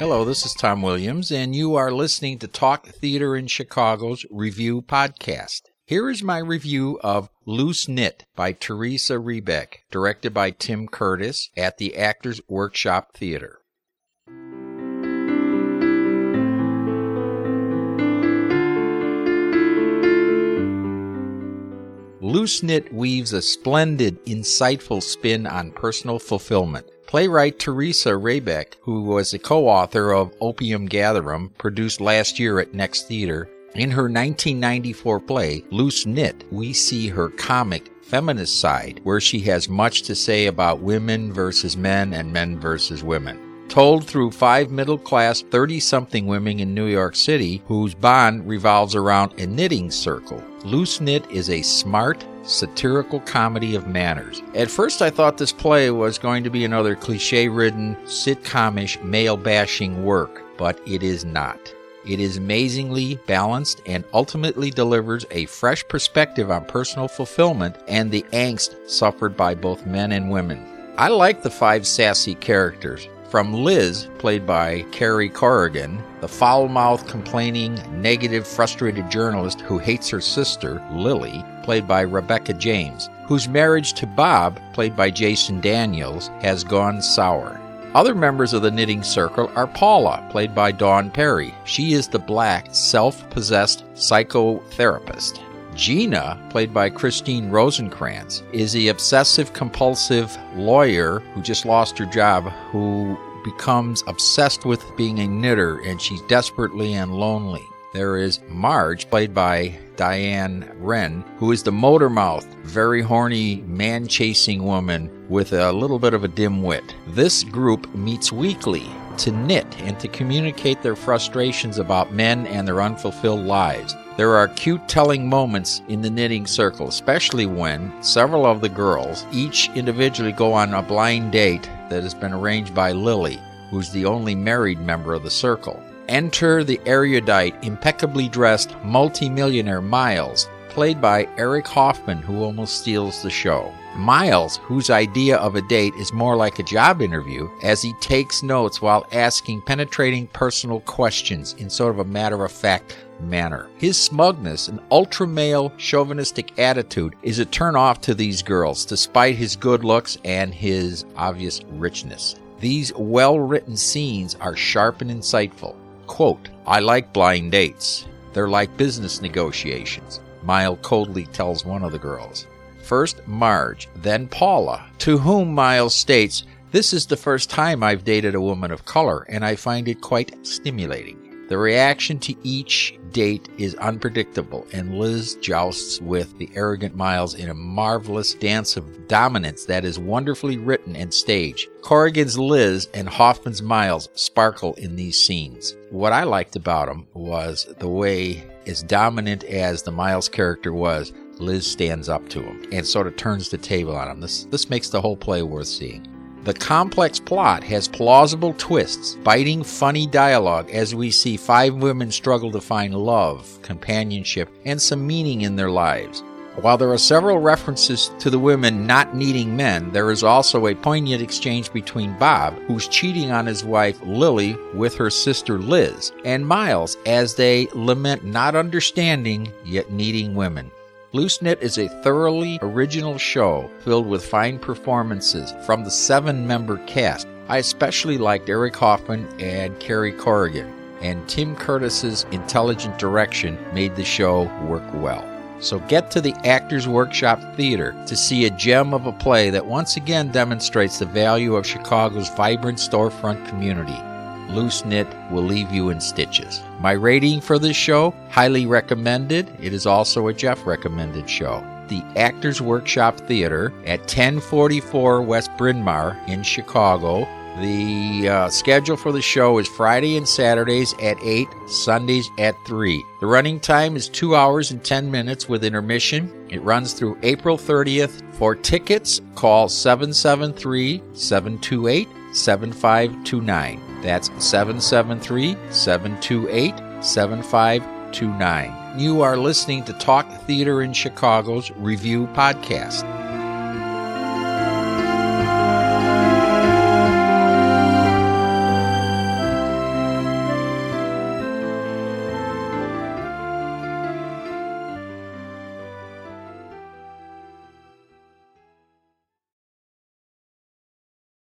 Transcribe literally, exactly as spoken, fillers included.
Hello, this is Tom Williams, and you are listening to Talk Theater in Chicago's Review Podcast. Here is my review of Loose Knit by Teresa Rebeck, directed by Tim Curtis at the Actors Workshop Theater. Loose Knit weaves a splendid, insightful spin on personal fulfillment. Playwright Teresa Rebeck, who was a co-author of Opium Gatherum, produced last year at Next Theater, in her nineteen ninety-four play, Loose Knit, we see her comic, feminist side, where she has much to say about women versus men and men versus women. Told through five middle-class, thirty-something women in New York City, whose bond revolves around a knitting circle. Loose Knit is a smart, satirical comedy of manners. At first I thought this play was going to be another cliche-ridden, sitcom-ish, male-bashing work, but it is not. It is amazingly balanced and ultimately delivers a fresh perspective on personal fulfillment and the angst suffered by both men and women. I like the five sassy characters. From Liz, played by Carrie Corrigan, the foul-mouthed, complaining, negative, frustrated journalist who hates her sister, Lily, played by Rebecca James, whose marriage to Bob, played by Jason Daniels, has gone sour. Other members of the knitting circle are Paula, played by Dawn Perry. She is the black, self-possessed psychotherapist. Gina, played by Christine Rosenkrantz, is the obsessive-compulsive lawyer who just lost her job, who becomes obsessed with being a knitter, and she's desperately and lonely. There is Marge, played by Diane Wren, who is the motor-mouthed, very horny, man-chasing woman with a little bit of a dim wit. This group meets weekly to knit and to communicate their frustrations about men and their unfulfilled lives. There are cute telling moments in the knitting circle, especially when several of the girls each individually go on a blind date that has been arranged by Lily, who's the only married member of the circle. Enter the erudite, impeccably dressed multimillionaire Miles, played by Eric Hoffman, who almost steals the show. Miles, whose idea of a date is more like a job interview, as he takes notes while asking penetrating personal questions in sort of a matter-of-fact manner. His smugness and ultra-male chauvinistic attitude is a turn-off to these girls, despite his good looks and his obvious richness. These well-written scenes are sharp and insightful. Quote, "I like blind dates. They're like business negotiations," Miles coldly tells one of the girls. First Marge, then Paula, to whom Miles states, "This is the first time I've dated a woman of color, and I find it quite stimulating." The reaction to each date is unpredictable, and Liz jousts with the arrogant Miles in a marvelous dance of dominance that is wonderfully written and staged. Corrigan's Liz and Hoffman's Miles sparkle in these scenes. What I liked about them was the way, as dominant as the Miles character was, Liz stands up to him and sort of turns the table on him. This, this makes the whole play worth seeing. The complex plot has plausible twists, biting, funny dialogue as we see five women struggle to find love, companionship, and some meaning in their lives. While there are several references to the women not needing men, there is also a poignant exchange between Bob, who's cheating on his wife Lily with her sister Liz, and Miles as they lament not understanding yet needing women. Loose Knit is a thoroughly original show filled with fine performances from the seven-member cast. I especially liked Eric Hoffman and Carrie Corrigan, and Tim Curtis's intelligent direction made the show work well. So get to the Actors Workshop Theater to see a gem of a play that once again demonstrates the value of Chicago's vibrant storefront community. Loose Knit will leave you in stitches. My rating for this show, highly recommended. It is also a Jeff recommended show. The Actors Workshop Theater at ten forty-four West Bryn Mawr in Chicago. The uh, schedule for the show is Friday and Saturdays at eight, Sundays at three. The running time is two hours and ten minutes with intermission. It runs through April thirtieth. For tickets, call seven seven three, seven two eight, seven five two nine. That's seven seven three, seven two eight, seven five two nine. You are listening to Talk Theater in Chicago's Review Podcast.